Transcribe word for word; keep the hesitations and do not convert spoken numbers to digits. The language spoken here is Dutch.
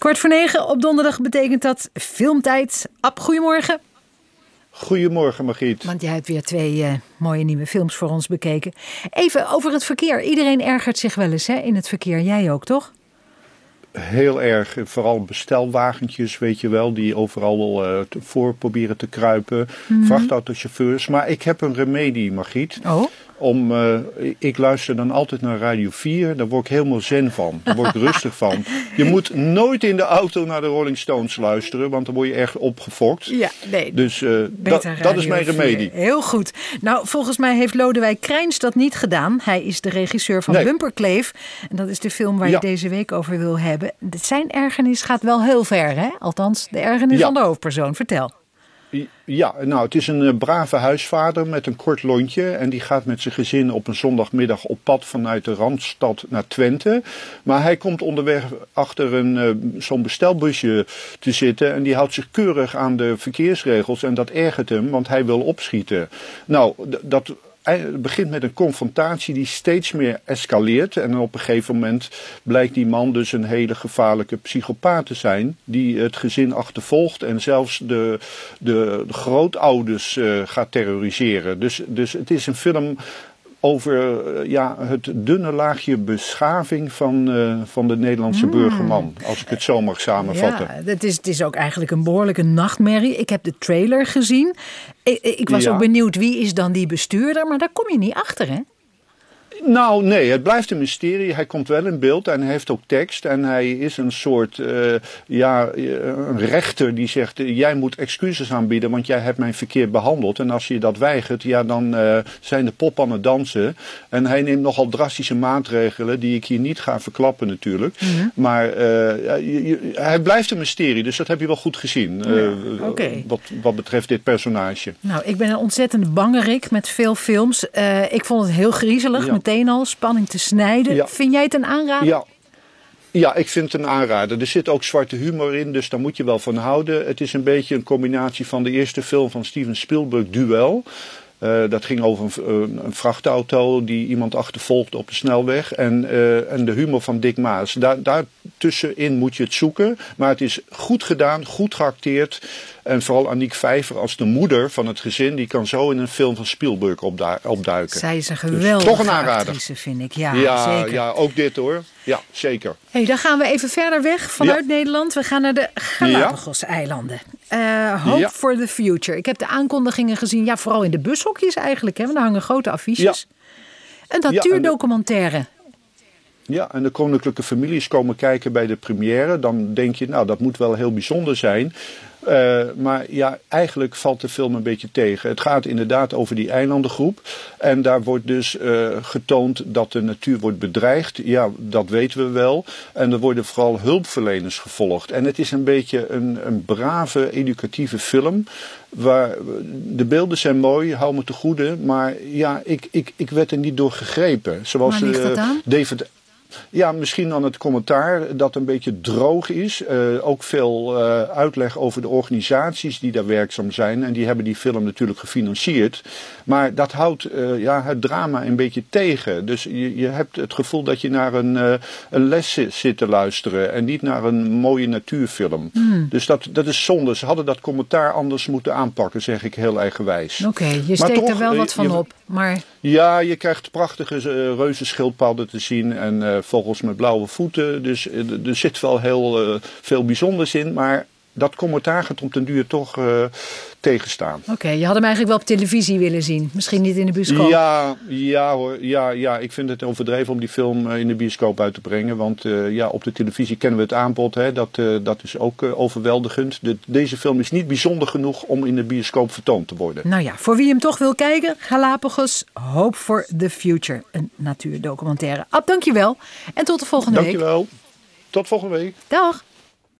Kwart voor negen op donderdag betekent dat filmtijd. Ab, goedemorgen. Goedemorgen, Margriet. Want jij hebt weer twee uh, mooie nieuwe films voor ons bekeken. Even over het verkeer. Iedereen ergert zich wel eens hè, in het verkeer. Jij ook, toch? Heel erg. Vooral bestelwagentjes, weet je wel, die overal uh, voor proberen te kruipen. Mm-hmm. Vrachtautochauffeurs. Maar ik heb een remedie, Margriet. Oh? Om, uh, ik luister dan altijd naar Radio vier. Daar word ik helemaal zen van. Daar word ik rustig van. Je moet nooit in de auto naar de Rolling Stones luisteren. Want dan word je erg opgefokt. Ja, nee. Dus uh, da, dat is mijn remedie. Heel goed. Nou, volgens mij heeft Lodewijk Krijns dat niet gedaan. Hij is de regisseur van nee. Bumperkleef. En dat is de film waar ja. je deze week over wil hebben. Zijn ergernis gaat wel heel ver, hè? Althans, de ergernis ja. van de hoofdpersoon. Vertel. Ja, nou, het is een uh, brave huisvader met een kort lontje. En die gaat met zijn gezin op een zondagmiddag op pad vanuit de Randstad naar Twente. Maar hij komt onderweg achter een, uh, zo'n bestelbusje te zitten. En die houdt zich keurig aan de verkeersregels. En dat ergert hem, want hij wil opschieten. Nou, d- dat... Het begint met een confrontatie die steeds meer escaleert. En op een gegeven moment blijkt die man dus een hele gevaarlijke psychopaat te zijn. Die het gezin achtervolgt en zelfs de, de, de grootouders uh, gaat terroriseren. Dus, dus het is een film over uh, ja, het dunne laagje beschaving van, uh, van de Nederlandse mm. burgerman. Als ik het zo mag samenvatten. Ja, het is, het is ook eigenlijk een behoorlijke nachtmerrie. Ik heb de trailer gezien. Ik, ik was ja. ook benieuwd wie is dan die bestuurder. Maar daar kom je niet achter, hè? Nou, nee, het blijft een mysterie. Hij komt wel in beeld en hij heeft ook tekst. En hij is een soort, uh, ja, een rechter die zegt, uh, jij moet excuses aanbieden, want jij hebt mij verkeerd behandeld. En als je dat weigert, ja, dan uh, zijn de pop aan het dansen. En hij neemt nogal drastische maatregelen, die ik hier niet ga verklappen natuurlijk. Mm-hmm. Maar uh, je, je, hij blijft een mysterie, dus dat heb je wel goed gezien. Uh, ja, okay. wat, wat betreft dit personage. Nou, ik ben een ontzettend bangerik met veel films. Uh, ik vond het heel griezelig. Ja. Meteen al spanning te snijden. Ja. Vind jij het een aanrader? Ja. Ja, ik vind het een aanrader. Er zit ook zwarte humor in, dus daar moet je wel van houden. Het is een beetje een combinatie van de eerste film van Steven Spielberg, Duel. Uh, dat ging over een, een vrachtauto die iemand achtervolgt op de snelweg. En, uh, en de humor van Dick Maas. Daar, daartussenin moet je het zoeken. Maar het is goed gedaan, goed geacteerd. En vooral Aniek Vijver als de moeder van het gezin, die kan zo in een film van Spielberg opdu- opduiken. Zij is een geweldige dus toch een aanrader. Actrice, vind ik. Ja, ja, zeker. Ja, ook dit hoor. Ja, zeker. Hey, dan gaan we even verder weg vanuit ja. Nederland. We gaan naar de Galapagos-eilanden. Uh, Hope ja. for the Future. Ik heb de aankondigingen gezien, ja, vooral in de bushokjes eigenlijk. Hè, want daar hangen grote affiches. Ja. Een natuurdocumentaire. Ja, Ja, en de koninklijke families komen kijken bij de première. Dan denk je, nou, dat moet wel heel bijzonder zijn. Uh, maar ja, eigenlijk valt de film een beetje tegen. Het gaat inderdaad over die eilandengroep. En daar wordt dus uh, getoond dat de natuur wordt bedreigd. Ja, dat weten we wel. En er worden vooral hulpverleners gevolgd. En het is een beetje een, een brave, educatieve film. Waar, de beelden zijn mooi, hou me te goede. Maar ja, ik, ik, ik werd er niet door gegrepen. Zoals Waar ligt dat aan? Uh, David... Ja, misschien dan het commentaar dat een beetje droog is. Uh, ook veel uh, uitleg over de organisaties die daar werkzaam zijn. En die hebben die film natuurlijk gefinancierd. Maar dat houdt uh, ja, het drama een beetje tegen. Dus je, je hebt het gevoel dat je naar een, uh, een les zit te luisteren. En niet naar een mooie natuurfilm. Hmm. Dus dat, dat is zonde. Ze hadden dat commentaar anders moeten aanpakken, zeg ik heel eigenwijs. Oké, okay, je steekt toch, er wel wat van je, op. Maar... Ja, je krijgt prachtige uh, reuzenschildpadden te zien. En uh, vogels met blauwe voeten. Dus uh, er zit wel heel uh, veel bijzonders in. Maar dat commentaar gaat op den duur toch uh, tegenstaan. Oké, okay, je had hem eigenlijk wel op televisie willen zien. Misschien niet in de bioscoop. Ja, ja hoor. Ja, ja, ik vind het overdreven om die film uh, in de bioscoop uit te brengen. Want uh, ja, op de televisie kennen we het aanbod. Hè, dat, uh, dat is ook uh, overweldigend. De, deze film is niet bijzonder genoeg om in de bioscoop vertoond te worden. Nou ja, voor wie hem toch wil kijken. Galapagos, Hope for the Future. Een natuurdocumentaire. Ab, dankjewel. En tot de volgende dankjewel. week. Dankjewel. Tot volgende week. Dag.